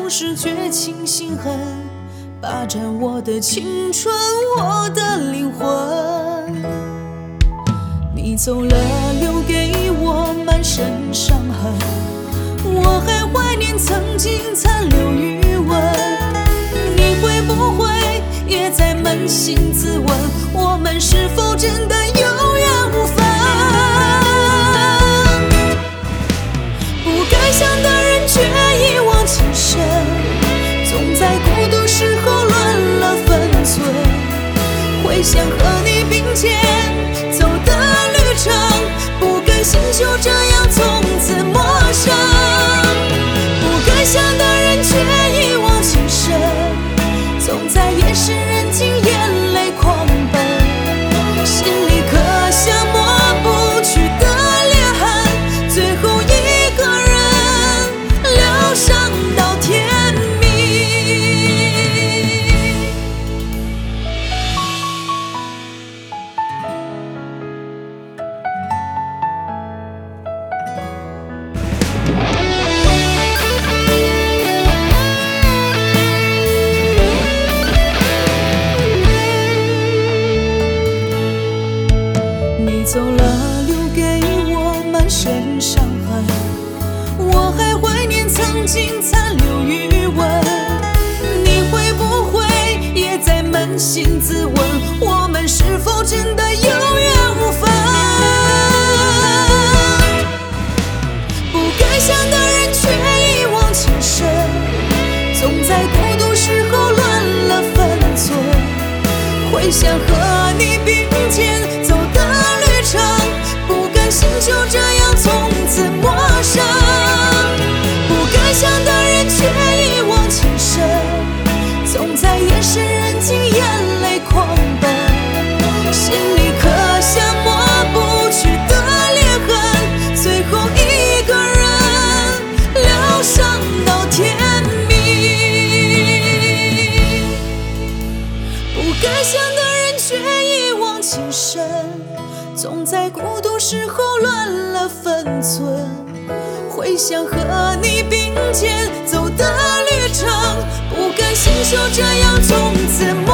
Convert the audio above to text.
总是绝情心狠，霸占我的青春，我的灵魂。你走了，留给我满身伤痕，我还怀念曾经残留余温。你会不会也在扪心自问，我们是否真的有缘无分？不该想的人却一往情深，总在孤独时候乱了分寸。会想和你并肩走的旅程，不甘心就这样从此陌生。不该想的人却一往情深，总在夜深人静眼泪狂奔。心里刻下抹不去的裂痕，最后一个人疗伤到天明。你走了，留给我满身伤痕，我还怀念曾经残留余温。你会不会也在扪心自问，我们是否真的有缘无分？不该想的人却一往情深，总在孤独时候乱了分寸。会想和你并肩走的旅程，不甘心就这样从此陌生。不该想的人却一往情深，总在夜深人静眼泪狂奔。心里刻下抹不去的裂痕，最后一个人疗伤到天明。不该想的人却一往情深，总在孤独时候乱了分寸。会想和你并肩走的旅程，不甘心就这样从此